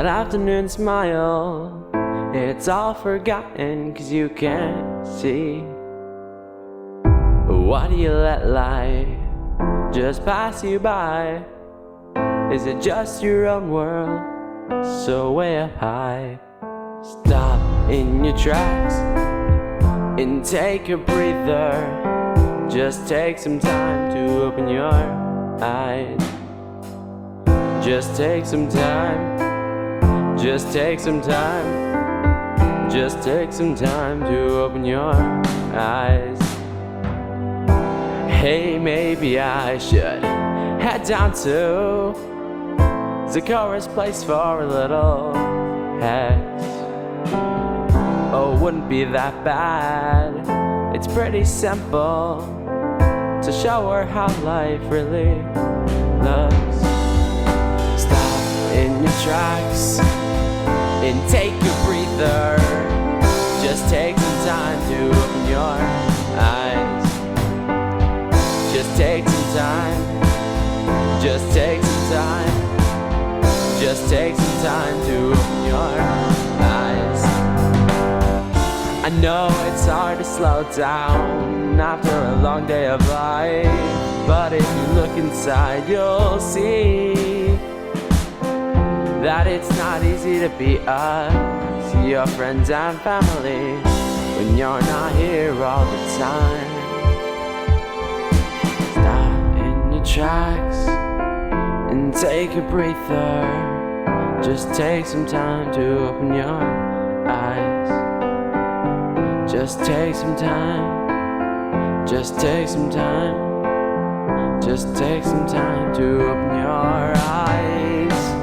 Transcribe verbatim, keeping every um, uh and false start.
that afternoon smile, it's all forgotten 'cause you can't see. Why do you let life just pass you by? Is it just your own world, so way up high? Stop in your tracks and take a breather. Just take some time to open your eyes. Just take some time. Just take some time. Just take some time to open your eyes. Hey, maybe I should head down to Zachorah's place for a little head. Oh, wouldn't be that bad. It's pretty simple to show her how life really looks. Stop in your tracks and take a breather. Just take some time to open your eyes. Just take some time. Just take some time. Just take some time to open your eyes. I know it's hard to slow down after a long day of life, but if you look inside, you'll see that it's not easy to be us, your friends and family, when you're not here all the time. Stop in your tracks and take a breather. Just take some time to open your eyes. Just take some time. Just take some time. Just take some time to open your eyes.